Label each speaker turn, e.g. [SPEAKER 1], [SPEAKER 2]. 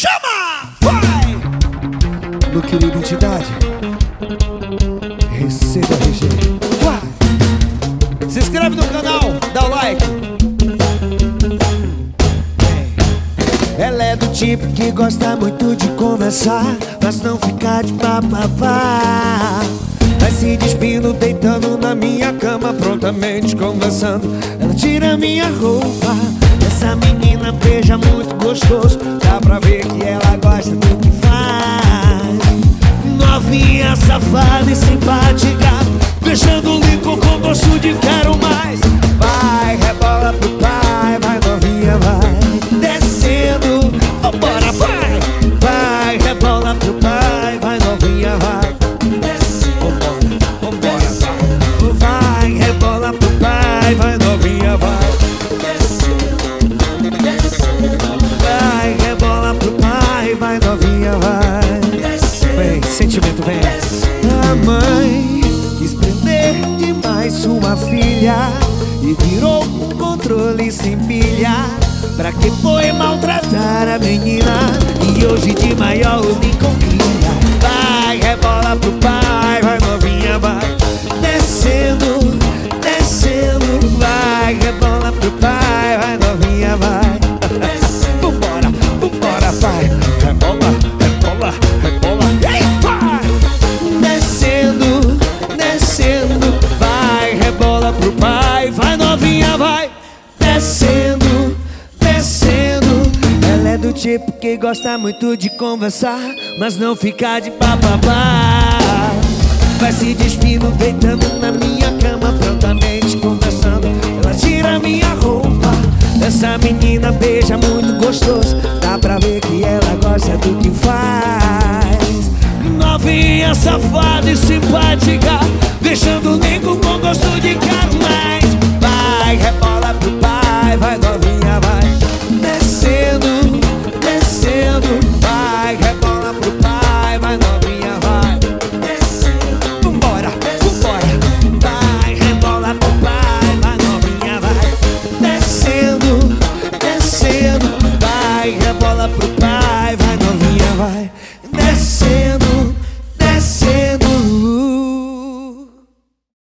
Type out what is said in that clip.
[SPEAKER 1] Chama! Vai! No que identidade, receba RG. Vai! Se inscreve no canal, dá o like. Ela é do tipo que gosta muito de conversar, mas não ficar de papapá. Vai se despindo, deitando na minha cama, prontamente conversando. Ela tira minha roupa. Essa menina beija muito gostoso, dá pra ver que ela gosta do que faz. Novinha, safada e simpática, beijando o Lincoln com gosto de quero mais. Vai, rebola pro pai, vai novinha, vai descendo, vambora, vai. Vai, rebola pro pai, vai novinha, vai descendo, vambora, vai. Vai, rebola pro pai, vai novinha, vai descendo, vai, rebola pro pai, vai novinha, vai descendo. Vem, sentimento, vem. A mãe quis prender demais sua filha e virou um controle sem pilha. Pra que foi maltratar a menina? E hoje de maior o Lincoln cria. Vai, rebola pro pai, vai novinha, vai descendo, descendo. Vai, rebola pro pai, vai novinha, vai vambora, vambora, vai. Rebola, rebola, rebola. E aí, vai! Descendo, descendo. Vai, rebola pro pai, vai novinha, vai descendo, descendo. Ela é do tipo que gosta muito de conversar, mas não ficar de papapá. Vai se despindo, deitando na minha cama, prontamente conversando. Ela tira minha roupa. Essa menina beija muito gostoso, dá pra ver que ela gosta do que faz. Novinha, safada e simpática, beijando o Lincoln com gosto de carne.